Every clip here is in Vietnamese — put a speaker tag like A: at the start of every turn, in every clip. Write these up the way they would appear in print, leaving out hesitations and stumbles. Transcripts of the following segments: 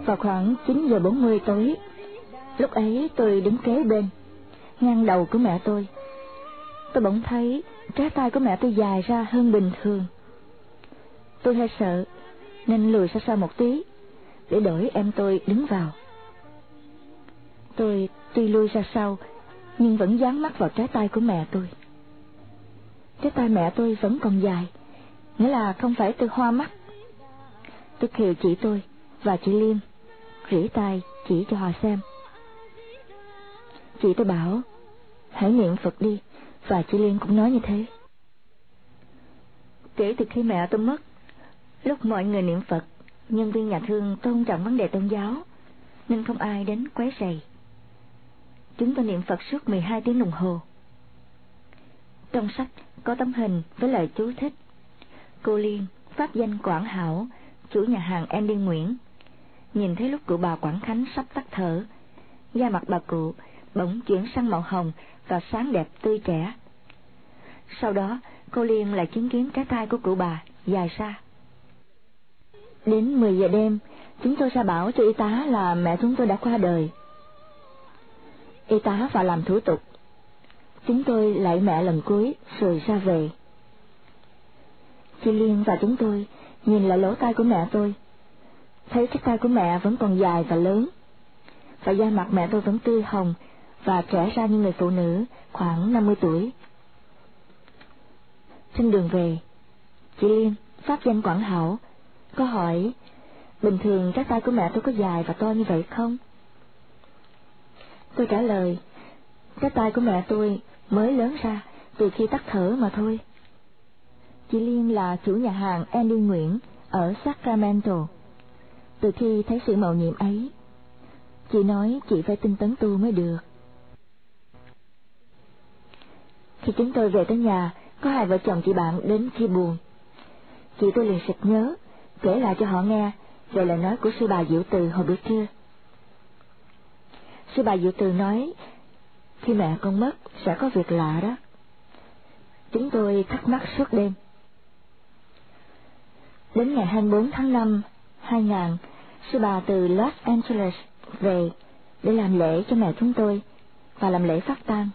A: Vào khoảng 9:40 tối, lúc ấy tôi đứng kế bên, ngang đầu của mẹ tôi bỗng thấy trái tay của mẹ tôi dài ra hơn bình thường. Tôi hơi sợ nên lùi xa xa một tí để đổi em tôi đứng vào. Tôi tuy lui ra sau nhưng vẫn dán mắt vào trái tay của mẹ tôi. Trái tay mẹ tôi vẫn còn dài, nghĩa là không phải tôi hoa mắt. Tôi khều chị tôi và chị Liêm rỉ tai chỉ cho họ xem. Chị tôi bảo hãy niệm Phật đi, và chị Liêm cũng nói như thế. Kể từ khi mẹ tôi mất, lúc mọi người niệm Phật, nhân viên nhà thương tôn trọng vấn đề tôn giáo nên không ai đến quấy rầy. Chúng tôi niệm Phật suốt 12 tiếng đồng hồ. Trong sách có tấm hình với lời chú thích: cô Liên, pháp danh Quảng Hảo, chủ nhà hàng Andy Nguyễn. Nhìn thấy lúc cụ bà Quảng Khánh sắp tắt thở, da mặt bà cụ bỗng chuyển sang màu hồng và sáng đẹp tươi trẻ. Sau đó cô Liên lại chứng kiến cái tay của cụ bà dài ra. Đến 10 giờ đêm, chúng tôi ra bảo cho y tá là mẹ chúng tôi đã qua đời. Y tá vào làm thủ tục. Chúng tôi lạy mẹ lần cuối rồi ra về. Chị Liên và chúng tôi nhìn lại lỗ tai của mẹ tôi, thấy cái tay của mẹ vẫn còn dài và lớn, và da mặt mẹ tôi vẫn tươi hồng và trẻ ra như người phụ nữ khoảng 50 tuổi. Trên đường về, chị Liên, pháp danh Quảng Hảo, có hỏi bình thường cái tay của mẹ tôi có dài và to như vậy không? Tôi trả lời cái tay của mẹ tôi mới lớn ra từ khi tắt thở mà thôi. Chị Liên là chủ nhà hàng Andy Nguyễn ở Sacramento. Từ khi thấy sự mầu nhiệm ấy, chị nói chị phải tinh tấn tu mới được. Khi chúng tôi về tới nhà, có hai vợ chồng chị bạn đến chia buồn. Chị tôi liền sực nhớ kể lại cho họ nghe về lời nói của sư bà Diệu Từ hồi bữa trưa. Sư bà Diệu Từ nói khi mẹ con mất sẽ có việc lạ đó. Chúng tôi thắc mắc suốt đêm. Đến ngày 24 tháng 5, 2000, sư bà từ Los Angeles về để làm lễ cho mẹ chúng tôi và làm lễ phát tang.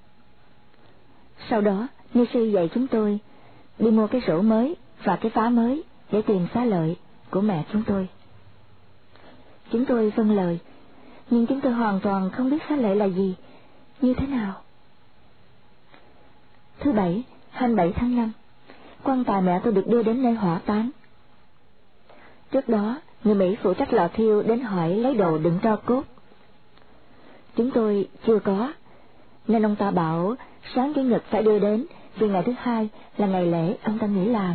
A: Sau đó, ni sư dạy chúng tôi đi mua cái rổ mới và cái phá mới để tìm xá lợi của mẹ chúng tôi. Chúng tôi vâng lời, nhưng chúng tôi hoàn toàn không biết xá lợi là gì, như thế nào. Thứ Bảy, 27 tháng 5, quan tài mẹ tôi được đưa đến nơi hỏa táng. Trước đó, người Mỹ phụ trách lò thiêu đến hỏi lấy đồ đựng tro cốt. Chúng tôi chưa có, nên ông ta bảo sáng Chủ nhật phải đưa đến, vì ngày thứ Hai là ngày lễ ông ta nghỉ làm.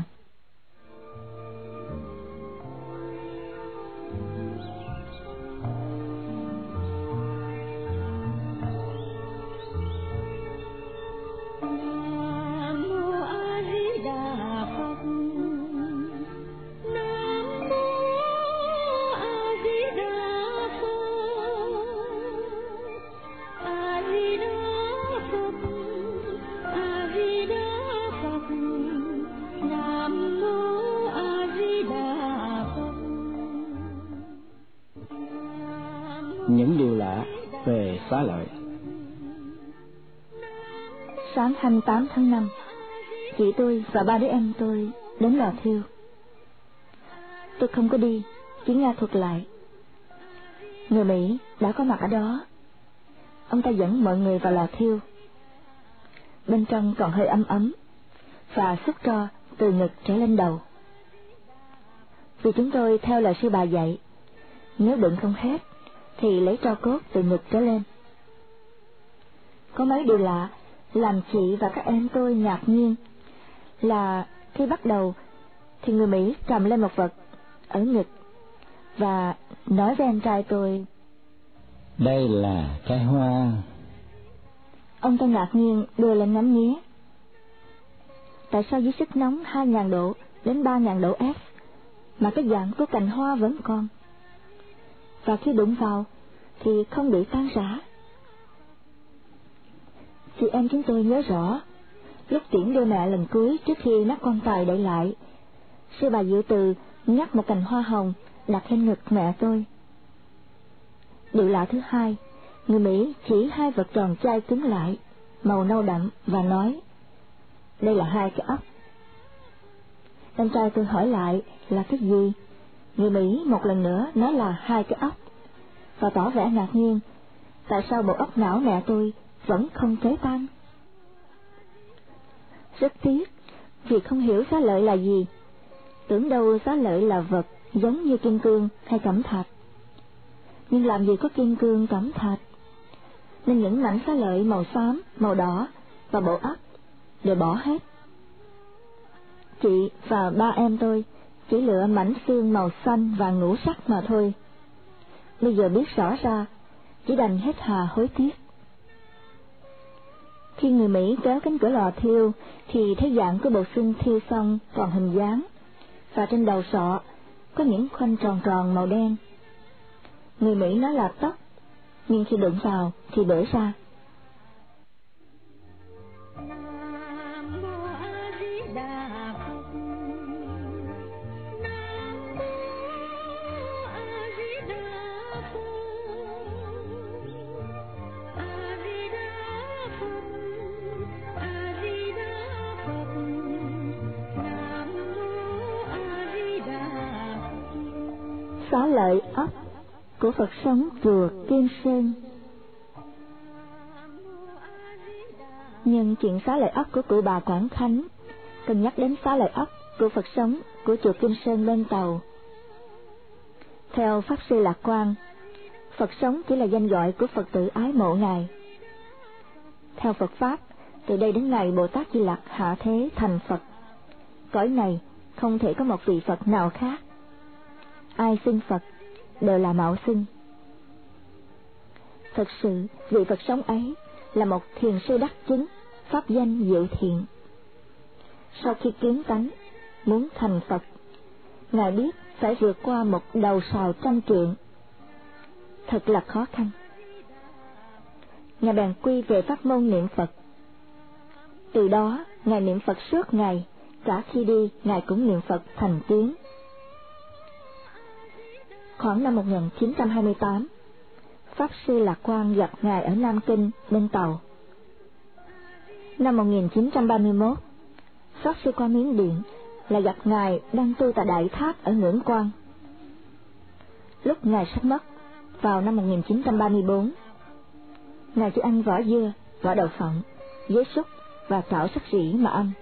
B: Những điều lạ về xá lợi.
A: Sáng 28 tháng 5, chị tôi và ba đứa em tôi đến lò thiêu. Tôi không có đi, chỉ nghe thuật lại. Người Mỹ đã có mặt ở đó. Ông ta dẫn mọi người vào lò thiêu. Bên trong còn hơi ấm ấm và xúc tro từ ngực trở lên đầu. Vì chúng tôi theo lời sư bà dạy, nếu đựng không hết thì lấy tro cốt từ ngực trở lên. Có mấy điều lạ làm chị và các em tôi ngạc nhiên là khi bắt đầu thì người Mỹ cầm lên một vật ở ngực và nói với em trai tôi:
B: đây là trái hoa.
A: Ông ta ngạc nhiên đưa lên ngắm nghía. Tại sao dưới sức nóng 2.000 độ đến 3.000 độ F mà cái dạng của cành hoa vẫn còn, và khi đụng vào thì không bị tan rã? Chị em chúng tôi nhớ rõ, lúc tiễn đưa mẹ lần cuối trước khi nắp quan tài đậy lại, sư bà Diệu Từ ngắt một cành hoa hồng đặt lên ngực mẹ tôi. Điều lạ thứ hai, người Mỹ chỉ hai vật tròn chai cứng lại, màu nâu đậm và nói, đây là hai cái ốc. Em trai tôi hỏi lại là cái gì? Người Mỹ một lần nữa nói là hai cái ốc, và tỏ vẻ ngạc nhiên, tại sao bộ óc não mẹ tôi vẫn không cháy tan. Rất tiếc vì không hiểu xá lợi là gì, tưởng đâu xá lợi là vật giống như kim cương hay cẩm thạch. Nhưng làm gì có kim cương cẩm thạch, nên những mảnh xá lợi màu xám, màu đỏ và bộ óc đều bỏ hết. Chị và ba em tôi chỉ lựa mảnh xương màu xanh và ngũ sắc mà thôi. Bây giờ biết rõ ra, chỉ đành hết hà hối tiếc. Khi người Mỹ kéo cánh cửa lò thiêu, thì thấy dạng của bộ xương thiêu xong còn hình dáng, và trên đầu sọ có những khoanh tròn tròn màu đen. Người Mỹ nói là tóc, nhưng khi đụng vào thì bể ra. Xá lợi ốc của Phật sống chùa Kim Sơn. Nhân chuyện xá lợi ốc của cụ bà Quảng Khánh, cần nhắc đến xá lợi ốc của Phật sống của chùa Kim Sơn bên Tàu. Theo Pháp Sư Lạc Quang, Phật sống chỉ là danh gọi của Phật tử ái mộ Ngài. Theo Phật Pháp, từ đây đến ngày Bồ Tát Di Lặc hạ thế thành Phật, cõi này không thể có một vị Phật nào khác. Ai xưng Phật đều là mạo xưng. Thật sự, vị Phật sống ấy là một thiền sư đắc chứng, pháp danh diệu thiện. Sau khi kiến tánh, muốn thành Phật, Ngài biết phải vượt qua một đầu sào trăm trượng, thật là khó khăn. Ngài bèn quy về pháp môn niệm Phật. Từ đó, Ngài niệm Phật suốt ngày, cả khi đi, Ngài cũng niệm Phật thành tiếng. Khoảng năm 1928, Pháp Sư Lạc Quang gặp Ngài ở Nam Kinh bên Tàu. Năm 1931, Pháp Sư qua Miến Điện là gặp Ngài đang tu tại Đại Tháp ở Ngưỡng Quan. Lúc Ngài sắp mất, vào năm 1934, Ngài chỉ ăn vỏ dưa, vỏ đậu phộng, giấy súc và chảo sắt rỉ mà ăn.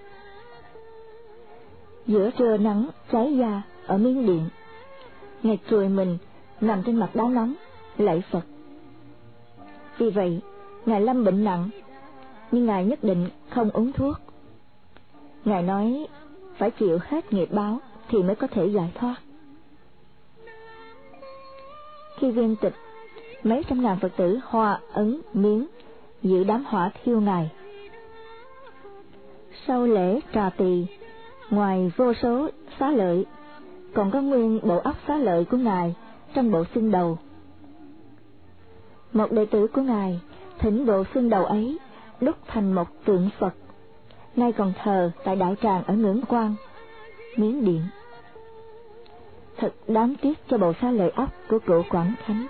A: Giữa trưa nắng cháy da ở Miến Điện, Ngài trùi mình nằm trên mặt đá nóng lạy Phật. Vì vậy, Ngài lâm bệnh nặng, nhưng Ngài nhất định không uống thuốc. Ngài nói phải chịu hết nghiệp báo thì mới có thể giải thoát. Khi viên tịch, mấy trăm ngàn Phật tử Hoa, Ấn, Miến dự đám hỏa thiêu Ngài. Sau lễ trà tỳ, ngoài vô số xá lợi, còn có nguyên bộ óc xá lợi của Ngài trong bộ xương đầu. Một đệ tử của Ngài thỉnh bộ xương đầu ấy đúc thành một tượng Phật, nay còn thờ tại Đại Tràng ở Ngưỡng Quan, Miến Điện. Thật đáng tiếc cho bộ xá lợi óc của cụ Quảng Khánh.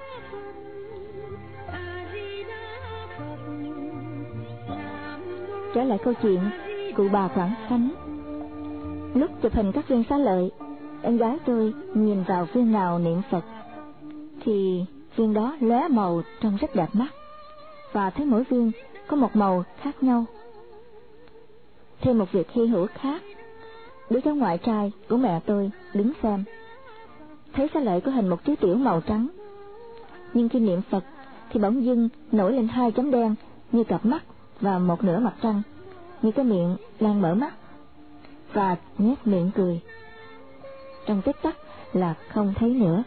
A: Trở lại câu chuyện cụ bà Quảng Khánh. Lúc chụp hình các viên xá lợi, em gái tôi nhìn vào viên nào niệm Phật thì viên đó lóe màu trông rất đẹp mắt, và thấy mỗi viên có một màu khác nhau. Thêm một việc hy hữu khác, đứa cháu ngoại trai của mẹ tôi đứng xem, thấy xá lợi có hình một chú tiểu màu trắng, nhưng khi niệm Phật thì bỗng dưng nổi lên hai chấm đen như cặp mắt và một nửa mặt trăng, như cái miệng đang mở mắt, và nhếch miệng cười. Trong tích tắc là không thấy nữa.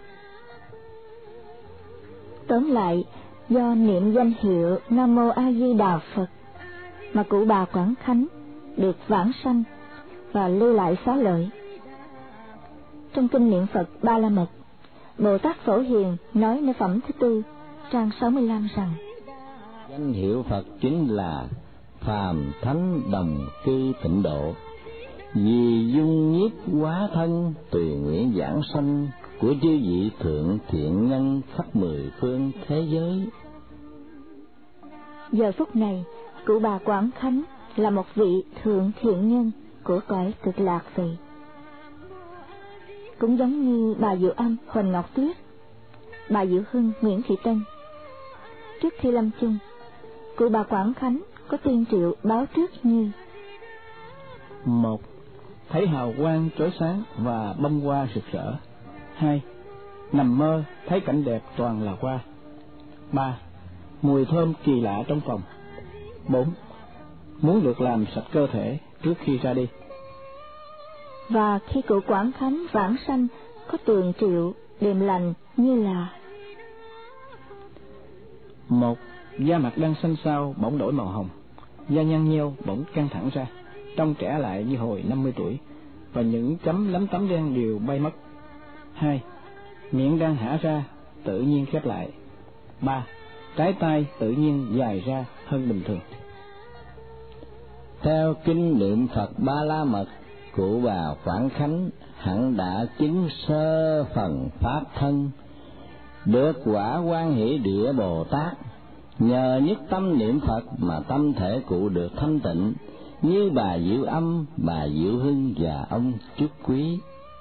A: Tóm lại, do niệm danh hiệu Nam Mô A Di Đà Phật mà cụ bà Quảng Khánh được vãng sanh và lưu lại xá lợi. Trong kinh niệm Phật Ba La Mật, Bồ Tát Phổ Hiền nói nơi phẩm thứ tư, trang 65 rằng:
B: danh hiệu Phật chính là phàm thánh đồng cư tịnh độ, vì dung nhiếp hóa thân tùy nguyện giảng sanh, của chư vị thượng thiện nhân khắp mười phương thế giới.
A: Giờ phút này, cụ bà Quảng Khánh là một vị thượng thiện nhân của cõi Cực Lạc vậy. Cũng giống như bà Diệu Âm Huỳnh Ngọc Tuyết, bà Diệu Hưng Nguyễn Thị Tân. Trước khi lâm chung, cụ bà Quảng Khánh có tuyên triệu báo trước như:
C: 1. Thấy hào quang chói sáng và bông hoa rực rỡ. 2. Nằm mơ thấy cảnh đẹp toàn là hoa. 3. Mùi thơm kỳ lạ trong phòng. 4. Muốn được làm sạch cơ thể trước khi ra đi.
A: Và khi cụ Quảng Khánh vãng sanh có tường triệu điềm lành như là:
C: 1. Da mặt đang xanh xao bỗng đổi màu hồng, da nhăn nheo bỗng căng thẳng ra, trông trẻ lại như hồi 50 tuổi, và những chấm lấm tấm đen đều bay mất. 2. Miệng đang hả ra tự nhiên khép lại. 3. Trái tay tự nhiên dài ra hơn bình thường.
B: Theo kinh niệm Phật Ba La Mật, cụ bà Quảng Khánh hẳn đã chứng sơ phần pháp thân, được quả Quan Hỷ Địa Bồ Tát. Nhờ nhất tâm niệm Phật mà tâm thể cụ được thanh tịnh, như bà Diệu Âm, bà Diệu Hưng và ông Trúc Quý.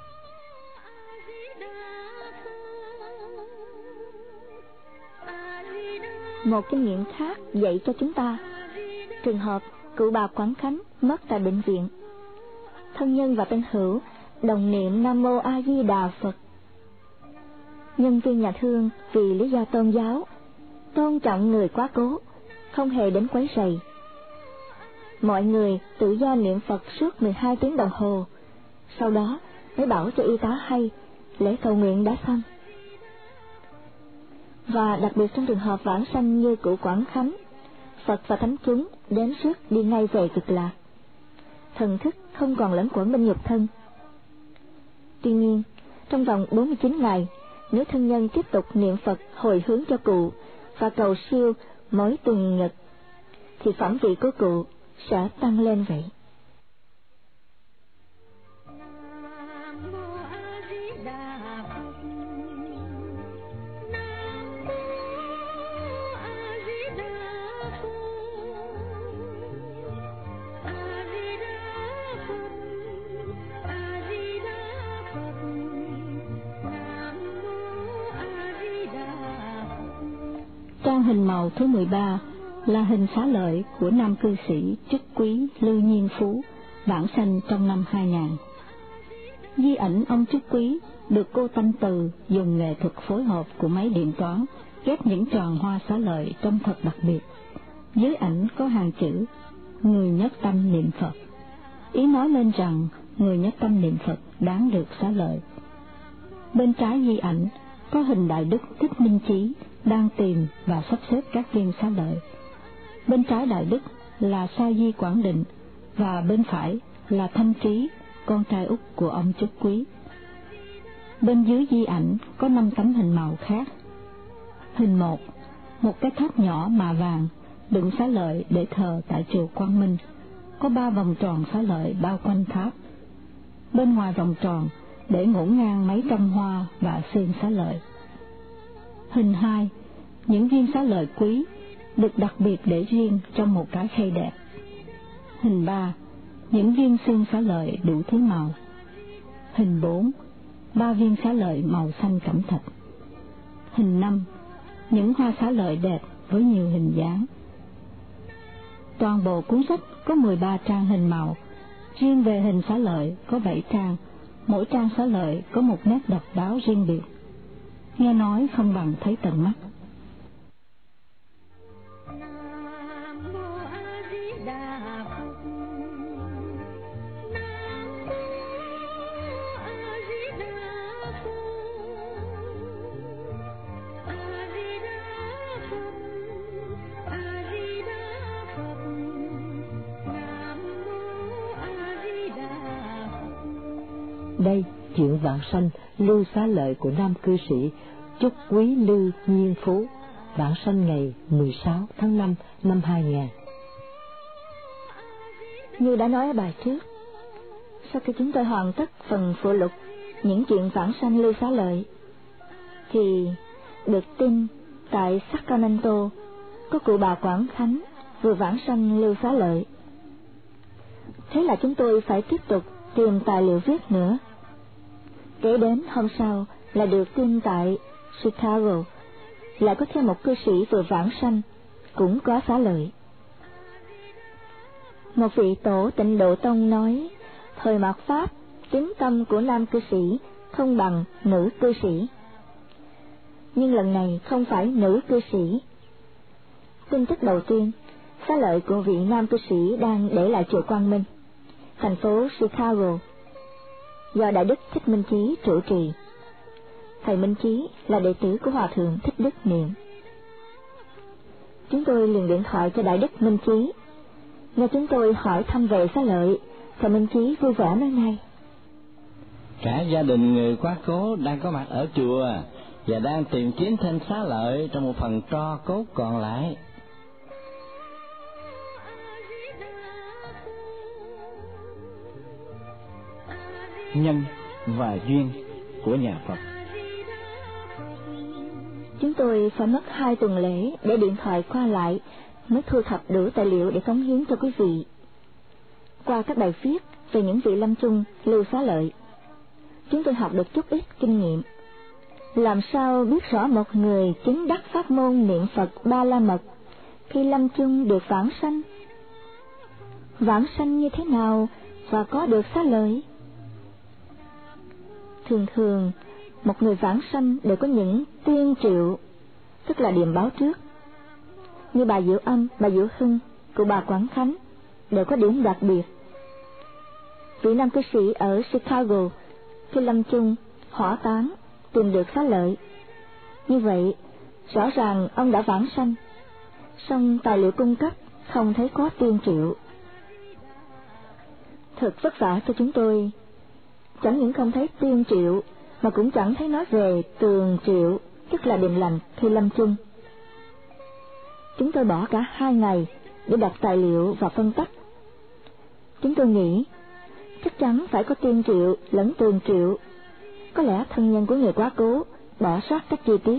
A: Một kinh nghiệm khác dạy cho chúng ta trường hợp cụ bà Quảng Khánh mất tại bệnh viện. Thân nhân và bên hữu đồng niệm Nam Mô A Di Đà Phật. Nhân viên nhà thương vì lý do tôn giáo tôn trọng người quá cố, không hề đến quấy rầy. Mọi người tự do niệm Phật suốt 12 tiếng đồng hồ, sau đó mới bảo cho y tá hay lễ cầu nguyện đã xong. Và đặc biệt trong trường hợp vãng sanh như cụ Quảng Khánh, Phật và thánh chúng đến rước đi ngay về Cực Lạc. Thần thức không còn lẫn quẩn bên nhục thân. Tuy nhiên, trong vòng 49 ngày, nếu thân nhân tiếp tục niệm Phật hồi hướng cho cụ và cầu siêu mỗi tuần nhật, thì phẩm vị của cụ sẽ tăng lên vậy.
D: Trang hình màu thứ 13 là hình xá lợi của nam cư sĩ Trúc Quý Lưu Nhiên Phú, vãng sanh trong năm 2000. Di ảnh ông Trúc Quý được cô Tâm Từ dùng nghệ thuật phối hợp của máy điện toán ghép những tròn hoa xá lợi trông thật đặc biệt. Dưới ảnh có hàng chữ: người nhất tâm niệm Phật. Ý nói lên rằng người nhất tâm niệm Phật đáng được xá lợi. Bên trái di ảnh có hình Đại Đức Thích Minh Chí đang tìm và sắp xếp các viên xá lợi. Bên trái Đại Đức là Sa Di Quảng Định và bên phải là Thanh Trí, con trai út của ông Trúc Quý. Bên dưới di ảnh có 5 tấm hình màu khác. Hình 1, một cái tháp nhỏ mạ vàng đựng xá lợi để thờ tại chùa Quang Minh, có 3 vòng tròn xá lợi bao quanh tháp. Bên ngoài vòng tròn để ngổn ngang mấy trăm hoa và xương xá lợi. Hình 2, những viên xá lợi quý được đặc biệt để riêng trong một cái khay đẹp. Hình 3, những viên xương xá lợi đủ thứ màu. Hình 4, 3 viên xá lợi màu xanh cẩm thạch. Hình 5, những hoa xá lợi đẹp với nhiều hình dáng. Toàn bộ cuốn sách có 13 trang hình màu, riêng về hình xá lợi có 7 trang, mỗi trang xá lợi có một nét độc đáo riêng biệt. Nghe nói không bằng thấy tận mắt.
E: Đây chuyện vãng sanh lưu xá lợi của nam cư sĩ Trúc Quý Lưu Nhiên Phú, vãng sanh ngày 16 tháng 5 năm 2000.
A: Như đã nói ở bài trước, sau khi chúng tôi hoàn tất phần phụ lục những chuyện vãng sanh lưu xá lợi, thì được tin tại Sacramento có cụ bà Quảng Khánh vừa vãng sanh lưu xá lợi. Thế là chúng tôi phải tiếp tục tìm tài liệu viết nữa. Kế đến hôm sau là được tin tại Chicago lại có thêm một cư sĩ vừa vãng sanh cũng có xá lợi. Một vị tổ Tịnh Độ Tông nói thời mạt Pháp tín tâm của nam cư sĩ không bằng nữ cư sĩ, nhưng lần này không phải nữ cư sĩ. Tin tức đầu tiên, xá lợi của vị nam cư sĩ đang để lại chùa Quang Minh, thành phố Chicago, do Đại Đức Thích Minh Chí trụ trì. Thầy Minh Chí là đệ tử của Hòa Thượng Thích Đức Niệm. Chúng tôi liền điện thoại cho Đại Đức Minh Chí. Nghe chúng tôi hỏi thăm về xá lợi, thầy Minh Chí vui vẻ nói ngay:
B: cả gia đình người quá cố đang có mặt ở chùa và đang tìm kiếm thêm xá lợi trong một phần tro cốt còn lại.
C: Nhân và duyên của nhà Phật.
A: Chúng tôi phải mất 2 tuần lễ để điện thoại qua lại mới thu thập đủ tài liệu để cống hiến cho quý vị. Qua các bài viết về những vị lâm chung lưu xá lợi, chúng tôi học được chút ít kinh nghiệm. Làm sao biết rõ một người chứng đắc pháp môn niệm Phật Ba La Mật khi lâm chung được vãng sanh? Vãng sanh như thế nào và có được xá lợi? Thường thường, một người vãng sanh đều có những tiên triệu, tức là điềm báo trước. Như bà Diệu Âm, bà Diệu Hưng, của bà Quảng Khánh đều có điểm đặc biệt. Vị nam cư sĩ ở Chicago khi lâm chung hỏa táng tìm được xá lợi. Như vậy, rõ ràng ông đã vãng sanh, song tài liệu cung cấp không thấy có tiên triệu. Thật vất vả cho chúng tôi, chẳng những không thấy tiên triệu mà cũng chẳng thấy nói về tường triệu, tức là điềm lành khi lâm chung. Chúng tôi bỏ cả 2 ngày để đọc tài liệu và phân tích. Chúng tôi nghĩ chắc chắn phải có tiên triệu lẫn tường triệu. Có lẽ thân nhân của người quá cố bỏ sót các chi tiết.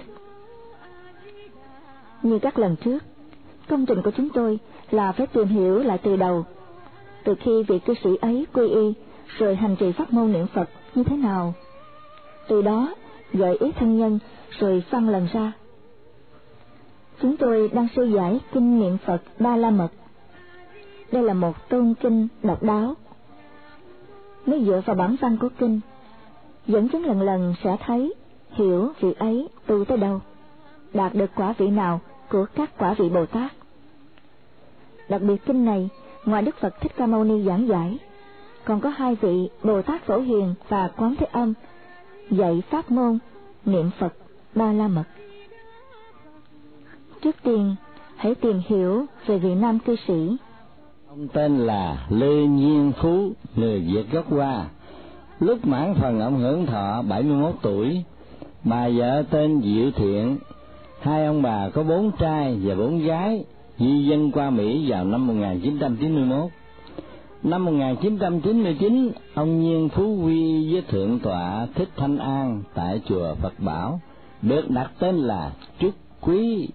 A: Như các lần trước, công trình của chúng tôi là phải tìm hiểu lại từ đầu, từ khi vị cư sĩ ấy quy y rồi hành trì pháp môn niệm Phật như thế nào. Từ đó gợi ý thân nhân rồi phân lần ra. Chúng tôi đang sư giải kinh niệm Phật Ba La Mật. Đây là một tôn kinh độc đáo. Nếu dựa vào bản văn của kinh, dẫn chứng lần lần sẽ thấy, hiểu vị ấy tu tới đâu, đạt được quả vị nào của các quả vị Bồ Tát. Đặc biệt kinh này, ngoài Đức Phật Thích Ca Mâu Ni giảng giải, còn có 2 vị Bồ Tát Phổ Hiền và Quán Thế Âm dạy pháp môn niệm Phật Ba La Mật. Trước tiên, hãy tìm hiểu về vị nam cư sĩ.
B: Ông tên là Lê Nhiên Phú, người Việt gốc Hoa. Lúc mãn phần ông hưởng thọ 71 tuổi. Bà vợ tên Diệu Thiện. 2 ông bà có 4 trai và 4 gái, di dân qua Mỹ vào năm 1991. Năm 1999, ông Nhiên Phú quy với Thượng tọa Thích Thanh An tại chùa Phật Bảo, được đặt tên là Trúc Quý.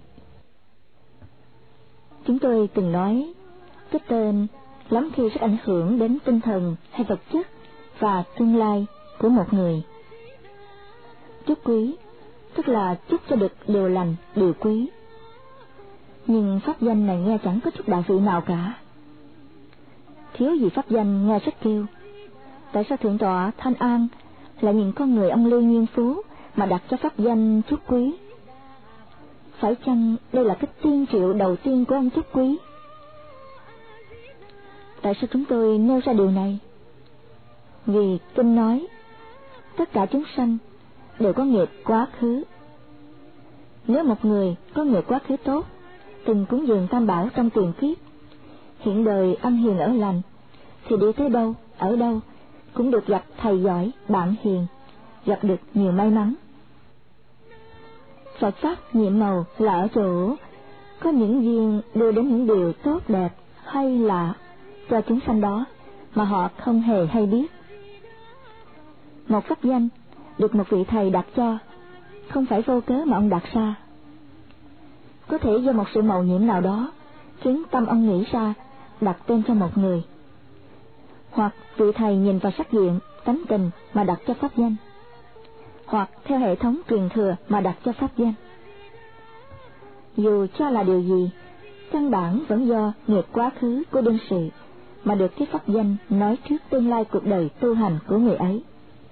A: Chúng tôi từng nói, cái tên lắm khi rất ảnh hưởng đến tinh thần hay vật chất và tương lai của một người. Trúc Quý, tức là chúc cho được điều lành, điều quý. Nhưng pháp danh này nghe chẳng có chút đạo vị nào cả. Thiếu gì pháp danh nghe rất kêu. Tại sao Thượng tọa Thanh An lại nhìn con người ông Lê Nhiên Phú mà đặt cho pháp danh Trúc Quý? Phải chăng đây là cái tiên triệu đầu tiên của ông Trúc Quý? Tại sao chúng tôi nêu ra điều này? Vì kinh nói tất cả chúng sanh đều có nghiệp quá khứ. Nếu một người có nghiệp quá khứ tốt, từng cúng dường Tam Bảo trong tiền kiếp, hiện đời ăn hiền ở lành, thì đi tới đâu, ở đâu cũng được gặp thầy giỏi, bạn hiền, gặp được nhiều may mắn. Phật pháp nhiệm màu là ở chỗ có những duyên đưa đến những điều tốt đẹp hay lạ cho chúng sanh đó mà họ không hề hay biết. Một pháp danh được một vị thầy đặt cho, không phải vô cớ mà ông đặt ra. Có thể do một sự mầu nhiệm nào đó khiến tâm ông nghĩ ra đặt tên cho một người, hoặc vị thầy nhìn vào sắc diện, tánh tình mà đặt cho pháp danh, hoặc theo hệ thống truyền thừa mà đặt cho pháp danh. Dù cho là điều gì, căn bản vẫn do nghiệp quá khứ của đương sự mà được cái pháp danh nói trước tương lai cuộc đời tu hành của người ấy.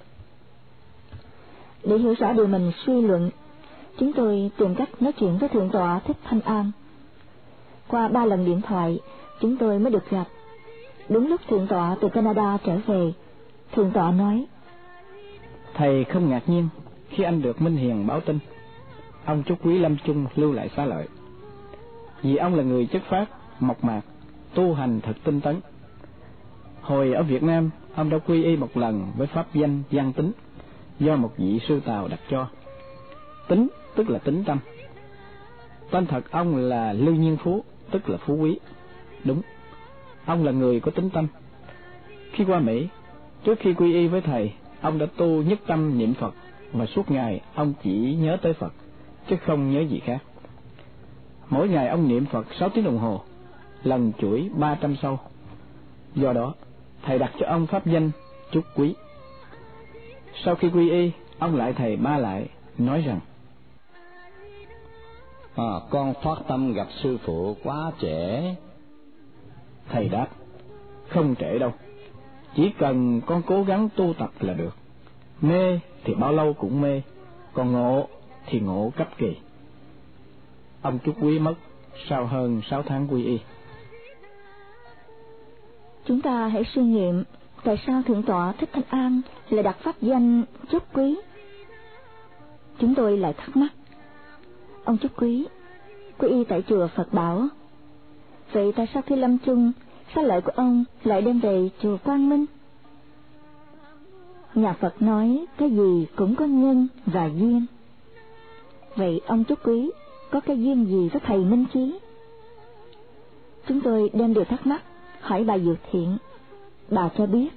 A: Để hiểu rõ điều mình suy luận, chúng tôi tìm cách nói chuyện với Thượng tọa Thích Thanh An. Qua 3 lần điện thoại, chúng tôi mới được gặp. Đúng lúc Thượng tọa từ Canada trở về, Thượng tọa nói:
C: Thầy không ngạc nhiên khi anh được Minh Hiền báo tin ông Trúc Quý lâm chung lưu lại xá lợi, vì ông là người chất phác, mộc mạc, tu hành thật tinh tấn. Hồi ở Việt Nam, ông đã quy y một lần với pháp danh Văn Tính, do một vị sư Tàu đặt cho. Tính tức là tính tâm. Tên thật ông là Lưu Nhiên Phú, tức là Phú Quý. Đúng, ông là người có tính tâm. Khi qua Mỹ, trước khi quy y với thầy, ông đã tu nhất tâm niệm Phật, và suốt ngày ông chỉ nhớ tới Phật, chứ không nhớ gì khác. Mỗi ngày ông niệm Phật 6 tiếng đồng hồ, lần chuỗi 300 câu. Do đó, thầy đặt cho ông pháp danh Trúc Quý. Sau khi quy y, ông lại thầy ba lại, nói rằng:
B: con phát tâm gặp sư phụ quá trễ.
C: Thầy đáp: không trễ đâu, chỉ cần con cố gắng tu tập là được. Mê thì bao lâu cũng mê, còn ngộ thì ngộ cấp kỳ. Ông Trúc Quý mất sau hơn 6 tháng quy y.
A: Chúng ta hãy suy nghiệm tại sao Thượng tọa Thích Thanh An lại đặt pháp danh Trúc Quý. Chúng tôi lại thắc mắc, ông Trúc Quý quy y tại chùa Phật Bảo, vậy tại sao khi lâm chung xá lợi của ông lại đem về chùa Quang Minh? Nhà Phật nói cái gì cũng có nhân và duyên. Vậy ông Trúc Quý có cái duyên gì với thầy Minh Chí? Chúng tôi đem điều thắc mắc hỏi bà Diệu Thiện. Bà cho biết: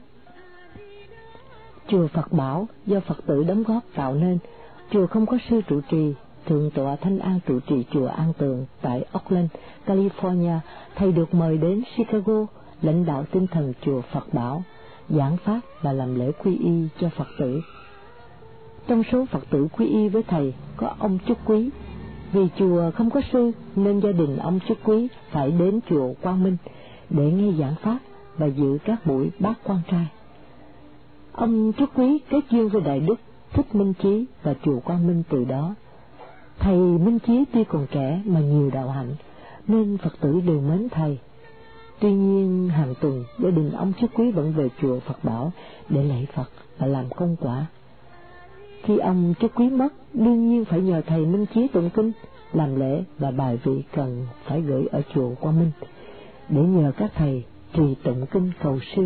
E: Chùa Phật Bảo do Phật tử đóng góp tạo nên. Chùa không có sư trụ trì. Thượng tọa Thanh An trụ trì chùa An Tường tại Oakland, California. Thầy được mời đến Chicago lãnh đạo tinh thần chùa Phật Bảo, giảng pháp và làm lễ quy y cho Phật tử. Trong số Phật tử quy y với thầy có ông Trúc Quý. Vì chùa không có sư nên gia đình ông Trúc Quý phải đến chùa Quang Minh để nghe giảng pháp và dự các buổi bát quan trai. Ông Trúc Quý kết duyên với Đại Đức Thích Minh Chí và chùa Quang Minh từ đó. Thầy Minh Chí tuy còn trẻ mà nhiều đạo hạnh nên Phật tử đều mến thầy. Tuy nhiên hàng tuần gia đình ông Trúc Quý vẫn về chùa Phật Bảo để lạy Phật và làm công quả. Khi ông Trúc Quý mất, đương nhiên phải nhờ thầy Minh Chí tụng kinh, làm lễ và bài vị cần phải gửi ở chùa Quang Minh để nhờ các thầy trì tụng kinh cầu siêu.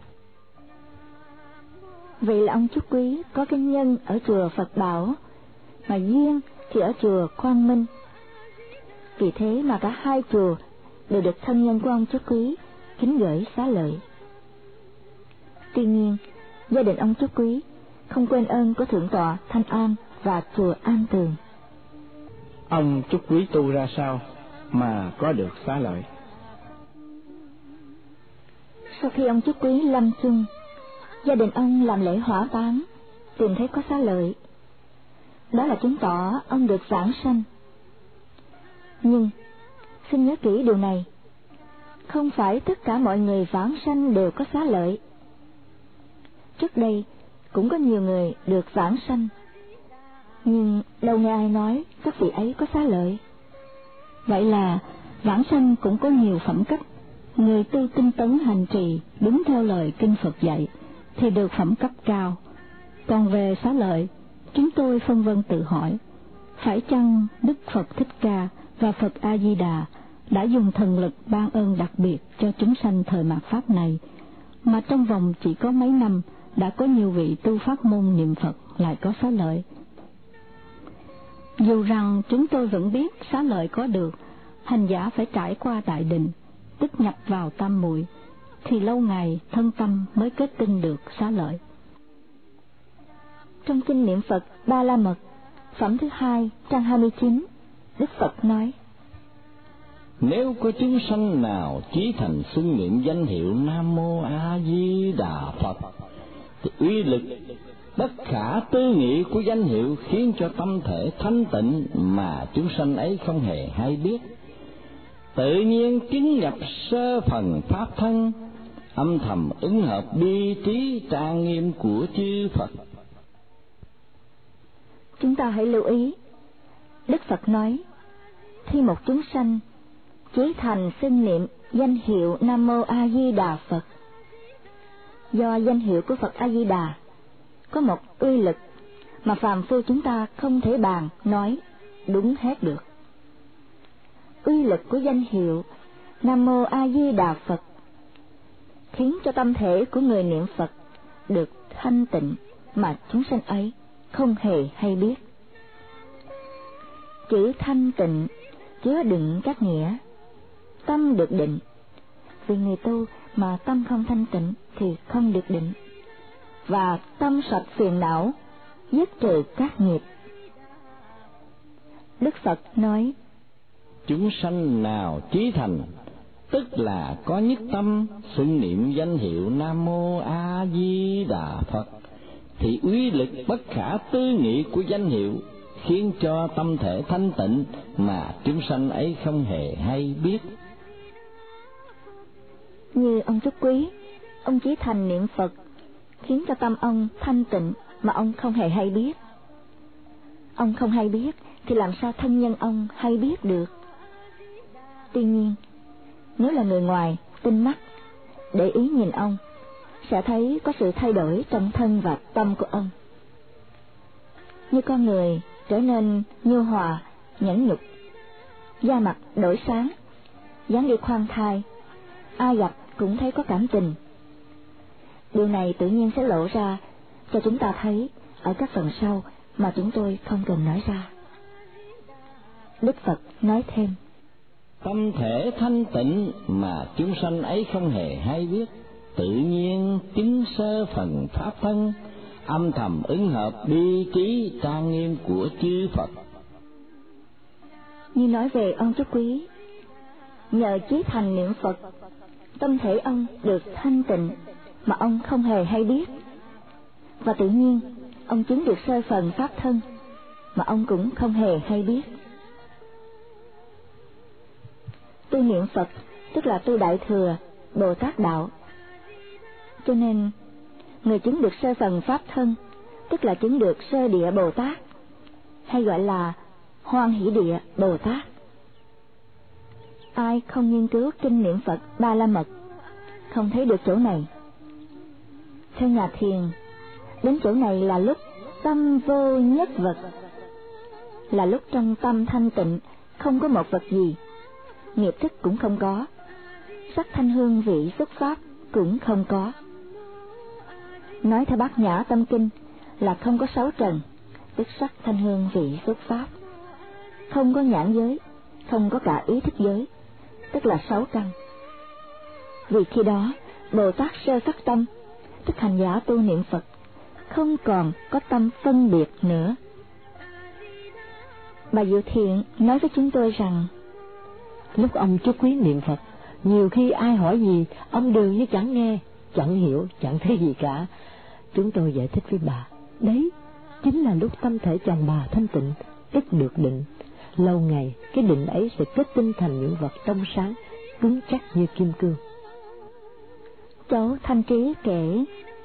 A: Vậy là ông Trúc Quý có cái nhân ở chùa Phật Bảo, mà duyên thì ở chùa Quang Minh. Vì thế mà cả hai chùa đều được thân nhân của ông Trúc Quý kính gửi xá lợi. Tuy nhiên, gia đình ông Trúc Quý không quên ơn của Thượng tọa Thanh An và chùa An Tường.
C: Ông Trúc Quý tu ra sao mà có được xá lợi?
A: Sau khi ông Trúc Quý lâm chung, gia đình ông làm lễ hỏa táng, tìm thấy có xá lợi. Đó là chứng tỏ ông được vãng sanh. Nhưng xin nhớ kỹ điều này, không phải tất cả mọi người vãng sanh đều có xá lợi. Trước đây cũng có nhiều người được vãng sanh, nhưng đâu nghe ai nói các vị ấy có xá lợi.
D: Vậy là vãng sanh cũng có nhiều phẩm cấp. Người tu tinh tấn hành trì đúng theo lời kinh Phật dạy thì được phẩm cấp cao. Còn về xá lợi, chúng tôi phân vân tự hỏi, phải chăng Đức Phật Thích Ca và Phật A Di Đà đã dùng thần lực ban ơn đặc biệt cho chúng sanh thời mạt Pháp này, mà trong vòng chỉ có mấy năm đã có nhiều vị tu pháp môn niệm Phật lại có xá lợi? Dù rằng chúng tôi vẫn biết xá lợi có được, hành giả phải trải qua đại định, tức nhập vào tam muội, thì lâu ngày thân tâm mới kết tinh được xá lợi.
A: Trong kinh niệm Phật Ba La Mật, phẩm thứ 2, trang 29, Đức Phật nói:
B: Nếu có chúng sanh nào chí thành xưng niệm danh hiệu Nam Mô A Di Đà Phật, thì uy lực bất khả tư nghị của danh hiệu khiến cho tâm thể thanh tịnh mà chúng sanh ấy không hề hay biết, tự nhiên chứng nhập sơ phần pháp thân, âm thầm ứng hợp bi trí trang nghiêm của chư Phật.
A: Chúng ta hãy lưu ý, Đức Phật nói, khi một chúng sanh chí thành xưng niệm danh hiệu Nam Mô A Di Đà Phật, do danh hiệu của Phật A Di Đà có một uy lực mà phàm phu chúng ta không thể bàn nói đúng hết được. Uy lực của danh hiệu Nam Mô A Di Đà Phật khiến cho tâm thể của người niệm Phật được thanh tịnh mà chúng sanh ấy không hề hay biết. Chữ thanh tịnh chứa đựng các nghĩa. Tâm được định, vì người tu mà tâm không thanh tịnh thì không được định, và tâm sạch phiền não, dứt trừ các nghiệp. Đức Phật nói:
B: Chúng sanh nào chí thành, tức là có nhất tâm xưng niệm danh hiệu Nam Mô A Di Đà Phật, thì uy lực bất khả tư nghị của danh hiệu khiến cho tâm thể thanh tịnh mà chúng sanh ấy không hề hay biết.
A: Như ông Trúc Quý, ông chí thành niệm Phật khiến cho tâm ông thanh tịnh mà ông không hề hay biết. Ông không hay biết thì làm sao thân nhân ông hay biết được? Tuy nhiên, nếu là người ngoài tinh mắt để ý nhìn ông, sẽ thấy có sự thay đổi trong thân và tâm của ông. Như con người trở nên nhu hòa, nhẫn nhục, da mặt đổi sáng, dáng đi khoan thai, ai gặp cũng thấy có cảm tình. Điều này tự nhiên sẽ lộ ra cho chúng ta thấy ở các phần sau mà chúng tôi không cần nói ra. Đức Phật nói thêm:
B: Tâm thể thanh tịnh mà chúng sanh ấy không hề hay biết, tự nhiên chứng sơ phần pháp thân, âm thầm ứng hợp bi trí trang nghiêm của chư Phật.
A: Như nói về ông Trúc Quý, nhờ chí thành niệm Phật, tâm thể ông được thanh tịnh mà ông không hề hay biết, và tự nhiên ông chứng được sơ phần pháp thân mà ông cũng không hề hay biết. Tu niệm Phật tức là tu Đại Thừa Bồ Tát đạo, cho nên người chứng được sơ phần pháp thân tức là chứng được sơ địa Bồ Tát, hay gọi là Hoan Hỷ Địa Bồ Tát. Ai không nghiên cứu kinh niệm Phật Ba La Mật không thấy được chỗ này. Theo nhà thiền, đến chỗ này là lúc tâm vô nhất vật, là lúc trong tâm thanh tịnh, không có một vật gì, nghiệp thức cũng không có, sắc thanh hương vị xuất pháp cũng không có. Nói theo Bát Nhã Tâm Kinh là không có sáu trần, tức sắc thanh hương vị xuất pháp, không có nhãn giới, không có cả ý thức giới, tức là sáu căn. Vì khi đó Bồ Tát sơ sắc tâm, tức hành giả tu niệm Phật, không còn có tâm phân biệt nữa. Bà Diệu Thiện nói với chúng tôi rằng
E: lúc ông Trúc Quý niệm Phật, nhiều khi ai hỏi gì ông đều như chẳng nghe, chẳng hiểu, chẳng thấy gì cả. Chúng tôi giải thích với bà, đấy chính là lúc tâm thể chồng bà thanh tịnh, tức được định. Lâu ngày cái định ấy sẽ kết tinh thành những vật trong sáng, cứng chắc như kim cương.
A: Cháu Thanh Trí kể: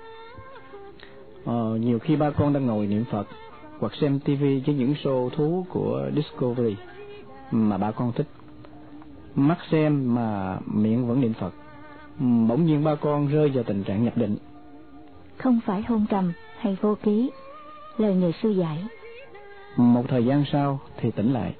C: Nhiều khi ba con đang ngồi niệm Phật hoặc xem tivi với những show thú của Discovery mà ba con thích, mắt xem mà miệng vẫn niệm Phật, bỗng nhiên ba con rơi vào tình trạng nhập định.
A: Không phải hôn trầm hay vô ký, lời người sư dạy.
C: Một thời gian sau thì tỉnh lại.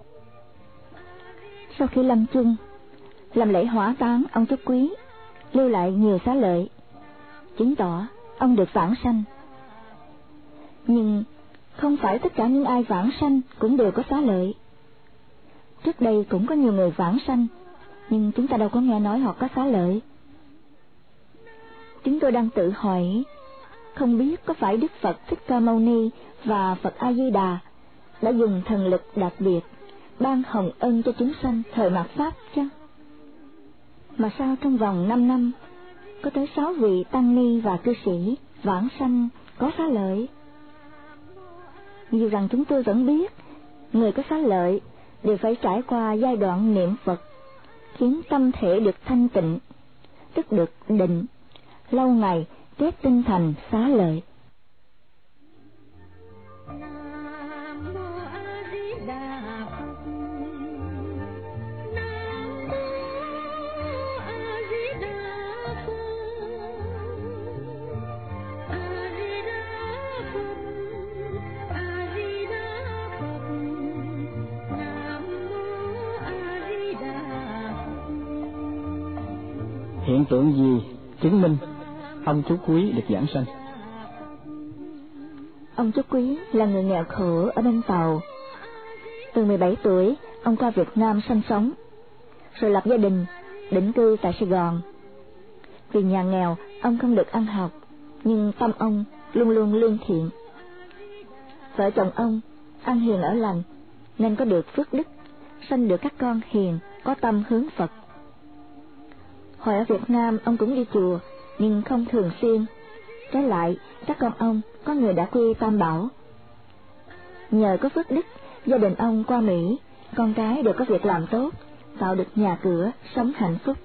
A: Sau khi lâm chung, làm lễ hỏa táng ông Trúc Quý, lưu lại nhiều xá lợi, chứng tỏ ông được vãng sanh. Nhưng không phải tất cả những ai vãng sanh cũng đều có xá lợi. Trước đây cũng có nhiều người vãng sanh, nhưng chúng ta đâu có nghe nói họ có xá lợi. Chúng tôi đang tự hỏi, không biết có phải Đức Phật Thích Ca Mâu Ni và Phật A Di Đà đã dùng thần lực đặc biệt ban hồng ân cho chúng sanh thời mạt Pháp chăng? Mà sao trong vòng 5 năm có tới 6 vị tăng ni và cư sĩ vãng sanh có xá lợi? Dù rằng chúng tôi vẫn biết người có xá lợi đều phải trải qua giai đoạn niệm Phật khiến tâm thể được thanh tịnh, tức được định, lâu ngày kết tinh thành xá lợi.
C: Hiện tượng gì chứng minh ông chú Quý được giảng sanh?
A: Ông chú Quý là người nghèo khổ ở bên Tàu. Từ 17 tuổi, ông qua Việt Nam sinh sống, rồi lập gia đình, định cư tại Sài Gòn. Vì nhà nghèo, ông không được ăn học, nhưng tâm ông luôn luôn lương thiện. Vợ chồng ông ăn hiền ở lành, nên có được phước đức, sanh được các con hiền, có tâm hướng Phật. Hồi ở Việt Nam, ông cũng đi chùa, nhưng không thường xuyên. Trái lại, các con ông có người đã quy Tam Bảo. Nhờ có phước đức, gia đình ông qua Mỹ, con cái đều có việc làm tốt, tạo được nhà cửa, sống hạnh phúc.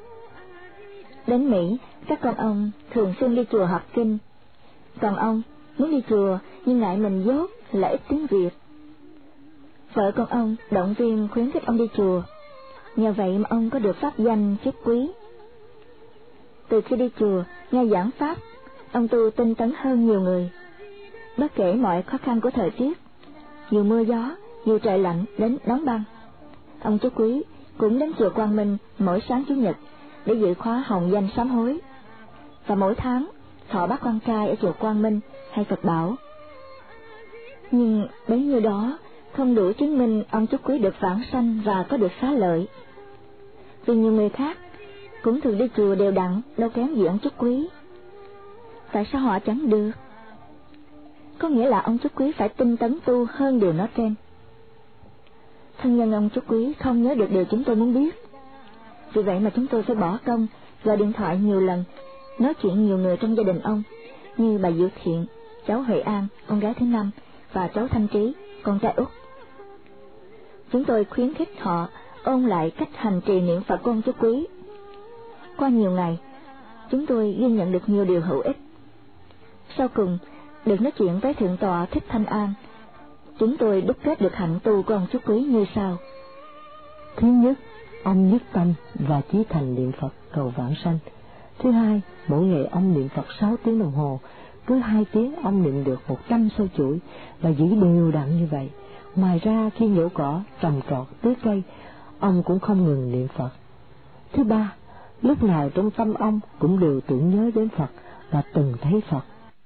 A: Đến Mỹ, các con ông thường xuyên đi chùa học kinh. Còn ông muốn đi chùa nhưng ngại mình dốt là ít tiếng Việt. Vợ con ông động viên khuyến khích ông đi chùa. Nhờ vậy mà ông có được pháp danh chức quý. Từ khi đi chùa, nghe giảng pháp, ông tu tinh tấn hơn nhiều người. Bất kể mọi khó khăn của thời tiết, dù mưa gió, dù trời lạnh đến đóng băng, ông chú Quý cũng đến chùa Quang Minh mỗi sáng Chủ nhật để dự khóa hồng danh sám hối. Và mỗi tháng thọ bát quan trai ở chùa Quang Minh hay Phật Bảo. Nhưng bấy nhiêu đó không đủ chứng minh ông chú Quý được vãng sanh và có được xá lợi. Vì nhiều người khác cũng thường đi chùa đều đặn, đâu kém gì ông chú Quý. Tại sao họ chẳng được? Có nghĩa là ông chú Quý phải tinh tấn tu hơn điều nói trên. Thân nhân ông chú Quý không nhớ được điều chúng tôi muốn biết. Vì vậy mà chúng tôi phải bỏ công gọi điện thoại nhiều lần, nói chuyện nhiều người trong gia đình ông, như bà Diệu Thiện, cháu Huệ An, con gái thứ 5, và cháu Thanh Trí, con trai út. Chúng tôi khuyến khích họ ôn lại cách hành trì niệm Phật của ông chú Quý. Qua nhiều ngày, chúng tôi ghi nhận được nhiều điều hữu ích. Sau cùng, được nói chuyện với Thượng tọa Thích Thanh An, chúng tôi đúc kết được hạnh tu của ông chú Quý như sau.
E: Thứ nhất, ông nhất tâm và chí thành niệm Phật cầu vãng sanh. Thứ hai, mỗi ngày ông niệm Phật 6 tiếng đồng hồ, cứ 2 tiếng ông niệm được 100 sâu chuỗi và giữ đều đặn như vậy. Ngoài ra, khi nhổ cỏ, trồng trọt, tưới cây, ông cũng không ngừng niệm Phật. Thứ ba, lúc nào trong tâm ông cũng đều tưởng nhớ đến Phật và từng thấy Phật.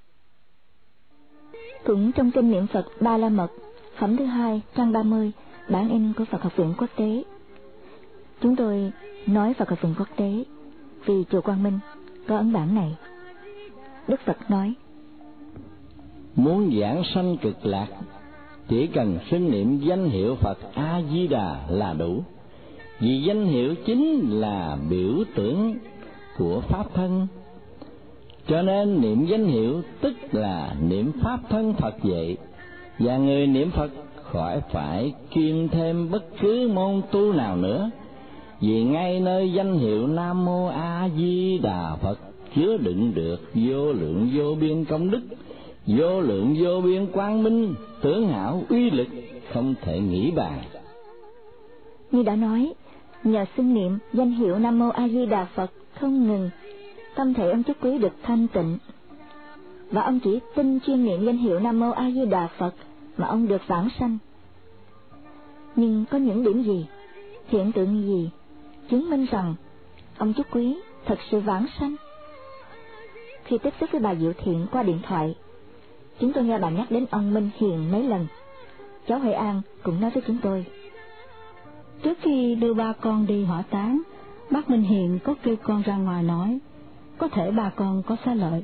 A: Cũng trong kinh niệm Phật Ba La Mật, phẩm thứ 2, trang 30, bản in của Phật Học viện Quốc tế. Chúng tôi nói Phật Học viện Quốc tế vì chùa Quang Minh có ấn bản này. Đức Phật nói:
B: muốn giảng sanh cực lạc, chỉ cần xưng niệm danh hiệu Phật A Di Đà là đủ. Vì danh hiệu chính là biểu tượng của pháp thân, cho nên niệm danh hiệu tức là niệm pháp thân Phật vậy. Và người niệm Phật khỏi phải kiêm thêm bất cứ môn tu nào nữa, vì ngay nơi danh hiệu Nam Mô A Di Đà Phật chứa đựng được vô lượng vô biên công đức, vô lượng vô biên quang minh, tướng hảo uy lực không thể nghĩ bàn.
A: Như đã nói, nhờ xưng niệm danh hiệu Nam Mô A Di Đà Phật không ngừng, tâm thể ông chú Quý được thanh tịnh. Và ông chỉ tin chuyên niệm danh hiệu Nam Mô A Di Đà Phật mà ông được vãng sanh. Nhưng có những điểm gì, hiện tượng gì chứng minh rằng ông chú Quý thật sự vãng sanh? Khi tiếp xúc với bà Diệu Thiện qua điện thoại, chúng tôi nghe bà nhắc đến ông Minh Hiền mấy lần. Cháu Huệ An cũng nói với chúng tôi.
D: Trước khi đưa ba con đi hỏa táng, bác Minh Hiền có kêu con ra ngoài nói, có thể ba con có xá lợi,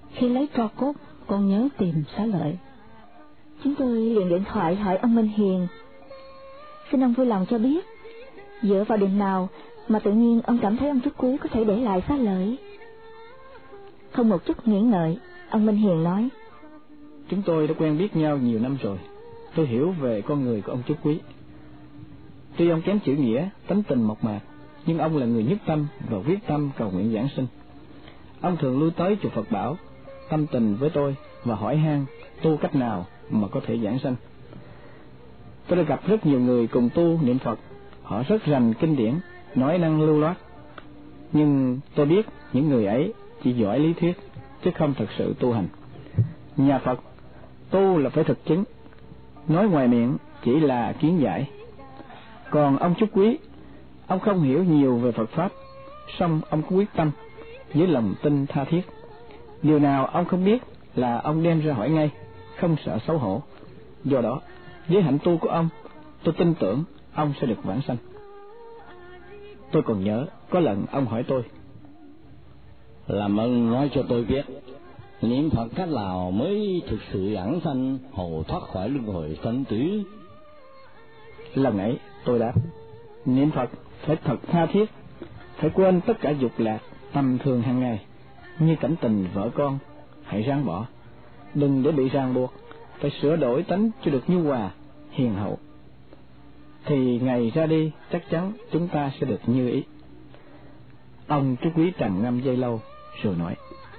D: Khi lấy tro cốt, con nhớ tìm Xá Lợi.
A: Chúng tôi liền điện thoại hỏi ông Minh Hiền. Xin ông vui lòng cho biết, dựa vào điểm nào mà tự nhiên ông cảm thấy ông Trúc Quý có thể để lại Xá Lợi? Không một chút nghĩ ngợi, ông Minh Hiền nói:
C: Chúng tôi đã quen biết nhau nhiều năm rồi. Tôi hiểu về con người của ông Trúc Quý. Tuy ông kém chữ nghĩa, tánh tình mộc mạc, nhưng ông là người nhất tâm và quyết tâm cầu nguyện giảng sinh. Ông thường lui tới chùa Phật Bảo, tâm tình với tôi và hỏi han tu cách nào mà có thể giảng sanh. Tôi đã gặp rất nhiều người cùng tu niệm Phật, họ rất rành kinh điển, nói năng lưu loát. Nhưng tôi biết những người ấy chỉ giỏi lý thuyết, chứ không thực sự tu hành. Nhà Phật, tu là phải thực chứng, nói ngoài miệng chỉ là kiến giải. Còn ông Trúc Quý, ông không hiểu nhiều về Phật Pháp, song ông có quyết tâm, với lòng tin tha thiết. Điều nào ông không biết là ông đem ra hỏi ngay, không sợ xấu hổ. Do đó, với hạnh tu của ông, tôi tin tưởng ông sẽ được vãng sanh. Tôi còn nhớ, có lần ông hỏi tôi:
B: làm ơn nói cho tôi biết, niệm Phật cách nào mới thực sự vãng sanh, hầu thoát khỏi luân hồi sanh tử?
C: Lần ấy tôi đáp: niệm Phật phải thật tha thiết, phải quên tất cả dục lạc tầm thường hàng ngày, như cảnh tình vợ con, hãy ráng bỏ, đừng để bị ràng buộc, phải sửa đổi tánh cho được nhu hòa, hiền hậu. Thì ngày ra đi chắc chắn chúng ta sẽ được như ý. Ông Trúc Quý trầm ngâm giây lâu rồi nói: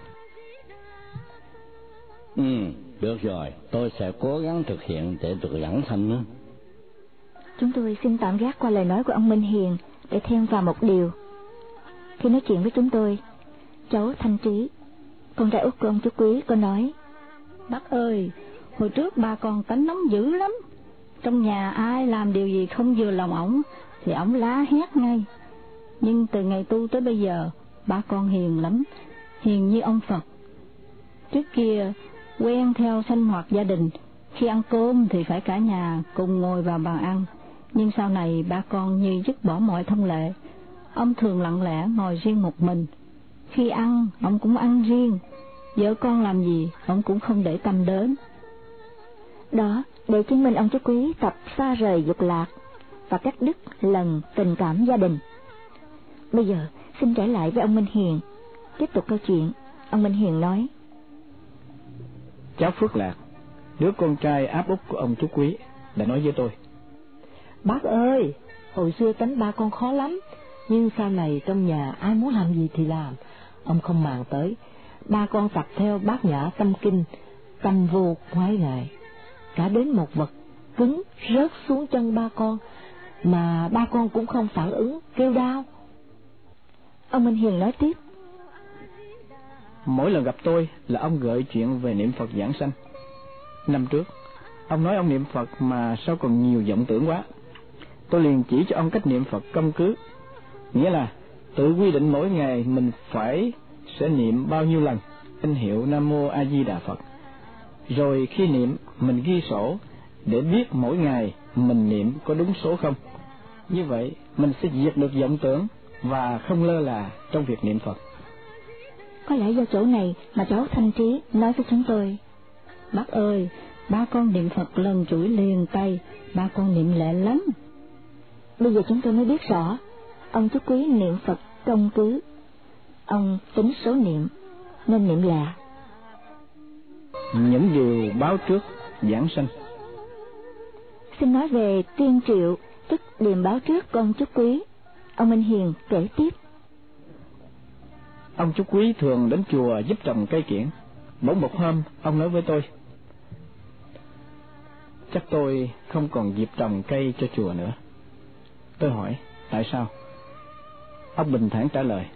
B: được rồi, tôi sẽ cố gắng thực hiện để được vãng sanh nữa.
A: Chúng tôi xin tạm gác qua lời nói của ông Minh Hiền để thêm vào một điều. Khi nói chuyện với chúng tôi, cháu Thanh Trí, con trai út của ông Trúc Quý, có nói:
D: Bác ơi, hồi trước ba con tánh nóng dữ lắm. Trong nhà ai làm điều gì không vừa lòng ổng thì ổng la hét ngay. Nhưng từ ngày tu tới bây giờ, ba con hiền lắm, hiền như ông Phật. Trước kia quen theo sinh hoạt gia đình, khi ăn cơm thì phải cả nhà cùng ngồi vào bàn ăn. Nhưng sau này ba con như dứt bỏ mọi thông lệ. Ông thường lặng lẽ ngồi riêng một mình. Khi ăn, ông cũng ăn riêng. Vợ con làm gì, ông cũng không để tâm đến.
A: Đó để chứng minh ông Trúc Quý tập xa rời dục lạc và cắt đứt lần tình cảm gia đình. Bây giờ xin trở lại với ông Minh Hiền. Tiếp tục câu chuyện, ông Minh Hiền nói:
C: cháu Phước Lạc, đứa con trai áp út của ông Trúc Quý, đã nói với tôi:
E: Bác ơi, hồi xưa tánh ba con khó lắm, nhưng sau này trong nhà ai muốn làm gì thì làm, ông không màng tới. Ba con tập theo Bát Nhã Tâm Kinh, tâm vô quái ngại. Cả đến một vật cứng rớt xuống chân ba con, mà ba con cũng không phản ứng, kêu đau.
A: Ông Minh Hiền nói tiếp:
C: mỗi lần gặp tôi là ông gợi chuyện về niệm Phật giảng sanh. Năm trước, ông nói ông niệm Phật mà sao còn nhiều vọng tưởng quá. Tôi liền chỉ cho ông cách niệm Phật công cứ, nghĩa là tự quy định mỗi ngày mình sẽ niệm bao nhiêu lần danh hiệu Nam Mô A Di Đà Phật. Rồi khi niệm mình ghi sổ để biết mỗi ngày mình niệm có đúng số không. Như vậy mình sẽ diệt được vọng tưởng và không lơ là trong việc niệm Phật.
A: Có lẽ do chỗ này mà cháu Thanh Trí nói với chúng tôi:
D: Bác ơi, ba con niệm Phật lần chuỗi liền tay, ba con niệm lẹ lắm.
A: Bây giờ chúng tôi mới biết rõ, ông Trúc Quý niệm Phật công cứ. Ông tính số niệm nên niệm lẹ.
C: Những điều báo trước giảng sanh.
A: Xin nói về tiên triệu, tức điềm báo trước của ông Trúc Quý. Ông Minh Hiền kể tiếp:
C: ông Trúc Quý thường đến chùa giúp trồng cây kiển. Bỗng một hôm ông nói với tôi: chắc tôi không còn dịp trồng cây cho chùa nữa. Tôi hỏi tại sao? Ông bình thản trả lời: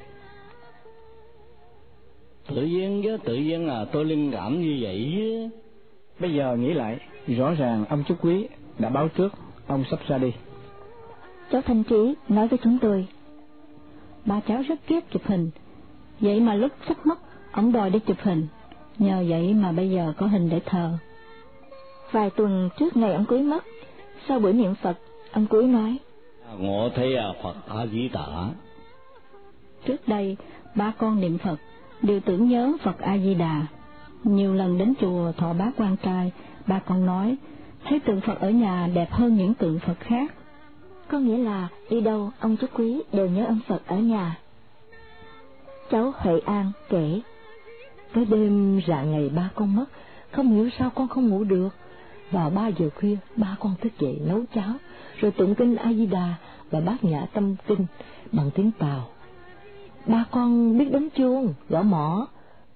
B: tự nhiên là tôi linh cảm như vậy chứ.
C: Bây giờ nghĩ lại, rõ ràng ông Trúc Quý đã báo trước ông sắp ra đi.
A: Cháu Thanh Trí nói với chúng tôi:
D: ba cháu rất ghét chụp hình, vậy mà lúc sắp mất ông đòi đi chụp hình, nhờ vậy mà bây giờ có hình để thờ.
A: Vài tuần trước ngày ông Quý mất, sau buổi niệm Phật, ông Quý nói:
B: ngộ thấy Phật A Di Đà.
D: Trước đây ba con niệm Phật đều tưởng nhớ Phật A Di Đà, Nhiều lần đến chùa thọ bát quan trai, bà còn nói thấy tượng Phật ở nhà đẹp hơn những tượng Phật khác.
A: Có nghĩa là đi đâu ông chú Quý đều nhớ ông Phật ở nhà. Cháu Huệ An kể:
E: Cái đêm rạng ngày ba con mất, không hiểu sao con không ngủ được. Vào 3 giờ khuya, ba con thức dậy nấu cháo, rồi tụng kinh A Di Đà và bát nhã tâm kinh bằng tiếng Tàu. Ba con biết đánh chuông, gõ mõ.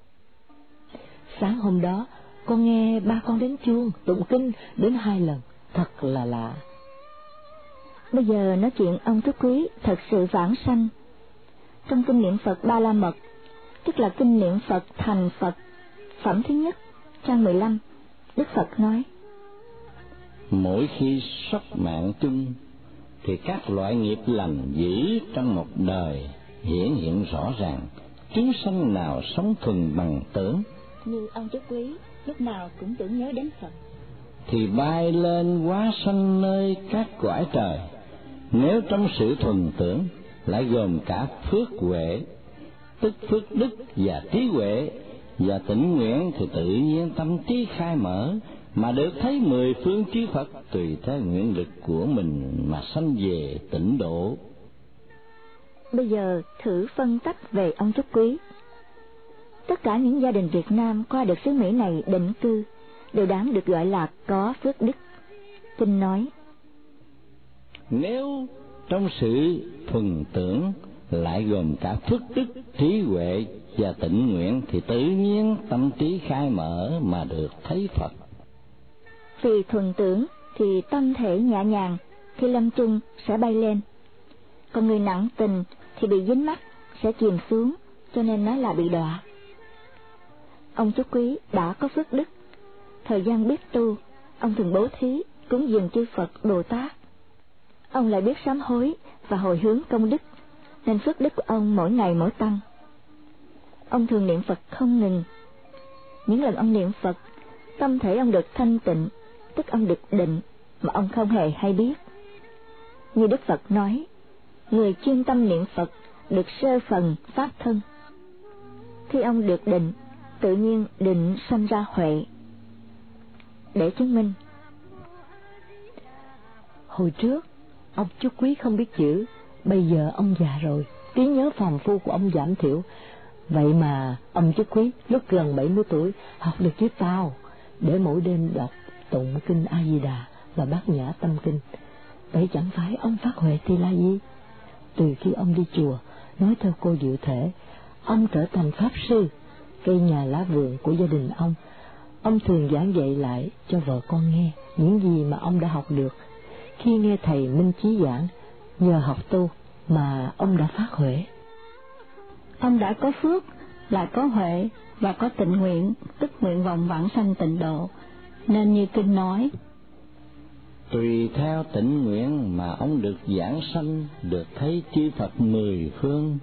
E: Sáng hôm đó, con nghe ba con đánh chuông, tụng kinh đến 2 lần, thật là lạ.
A: Bây giờ nói chuyện ông chú Quý thật sự vãng sanh. Trong kinh niệm Phật Ba La Mật, tức là kinh niệm Phật thành Phật, phẩm thứ nhất, trang 15, Đức Phật nói:
B: Mỗi khi sắp mạng chung, thì các loại nghiệp lành dĩ trong một đời hiển hiện rõ ràng. Chúng sanh nào sống thuần bằng tưởng,
A: như ông chú Quý lúc nào cũng tưởng nhớ đến Phật,
B: thì bay lên hóa sanh nơi các cõi trời. Nếu trong sự thuần tưởng lại gồm cả phước huệ, tức phước đức và trí huệ và tịnh nguyện, thì tự nhiên tâm trí khai mở, mà được thấy 10 phương chư Phật tùy theo nguyện lực của mình mà sanh về tịnh độ.
A: Bây giờ thử phân tách về ông chú Quý. Tất cả những gia đình Việt Nam qua được xứ Mỹ này định cư đều đáng được gọi là có phước đức. Kinh nói:
B: Nếu trong sự thuần tưởng lại gồm cả phước đức, trí huệ và tịnh nguyện, thì tự nhiên tâm trí khai mở mà được thấy Phật.
A: Vì thuần tưởng thì tâm thể nhẹ nhàng, khi lâm chung sẽ bay lên. Còn người nặng tình thì bị dính mắc, sẽ chìm xuống, cho nên nó là bị đọa. Ông chú Quý đã có phước đức. Thời gian biết tu, ông thường bố thí, cúng dường chư Phật Bồ Tát. Ông lại biết sám hối và hồi hướng công đức, nên phước đức của ông mỗi ngày mỗi tăng. Ông thường niệm Phật không ngừng. Những lần ông niệm Phật, tâm thể ông được thanh tịnh, tức ông được định mà ông không hề hay biết. Như Đức Phật nói: người chuyên tâm niệm Phật được sơ phần pháp thân. Khi ông được định, tự nhiên định sanh ra huệ. Để chứng minh:
E: hồi trước ông chú Quý không biết chữ, bây giờ ông già rồi, trí nhớ phàm phu của ông giảm thiểu. Vậy mà ông chú Quý lúc gần 70 tuổi học được chữ Tàu, để mỗi đêm đọc tụng kinh A Di Đà và bát nhã tâm kinh. Vậy chẳng phải ông phát huệ thì là gì? Từ khi ông đi chùa, nói theo cô Diệu Thể, ông trở thành pháp sư. Cây nhà lá vườn của gia đình ông thường giảng dạy lại cho vợ con nghe những gì mà ông đã học được. Khi nghe thầy Minh Chí giảng, nhờ học tu mà ông đã phát huệ.
D: Ông đã có phước, lại có huệ và có tịnh nguyện, tức nguyện vọng vãng sanh tịnh độ. Nên như kinh nói:
B: Tùy theo tịnh nguyện mà ông được giảng sanh, được thấy chư Phật 10 phương.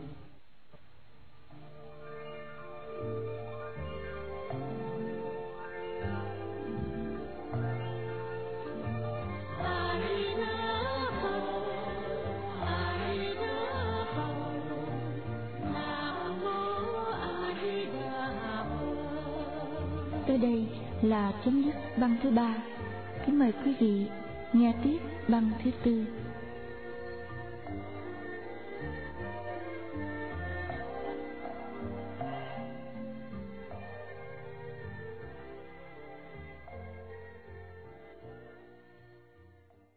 A: Tới đây là chấm dứt băng thứ 3. Kính mời quý vị nghe tiếp băng thứ 4.